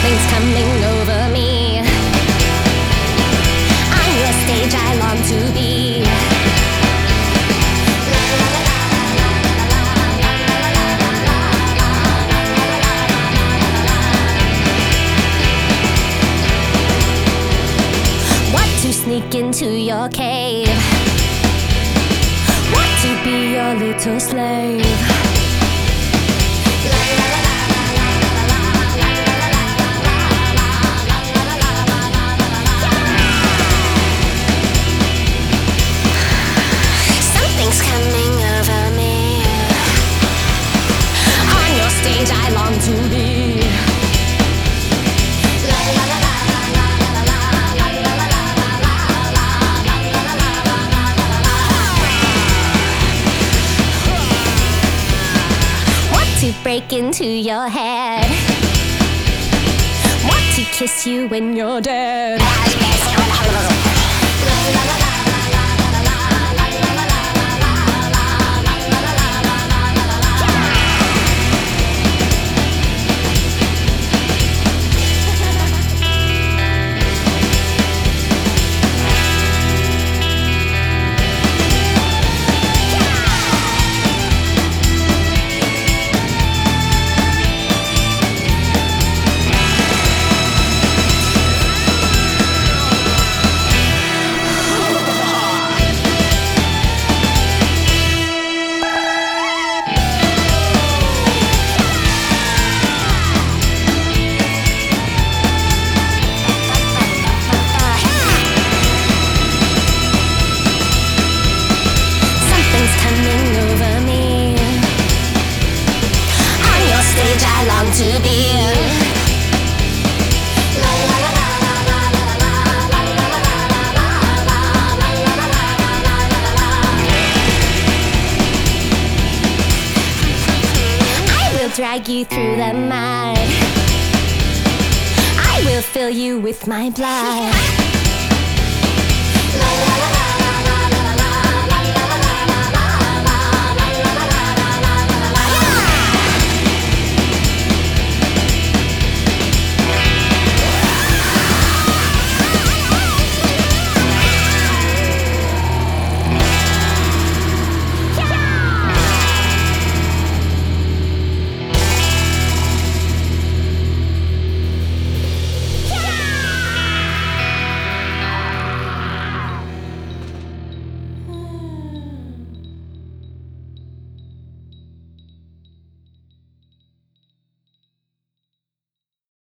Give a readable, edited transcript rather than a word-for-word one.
Something's coming over me. On your stage I long to be. Want to sneak into your cave. Want to be your little slave. I long to be. Want to break into your head. Want to kiss you when you're dead. I long to be. I will drag you through the mud. I will fill you with my blood.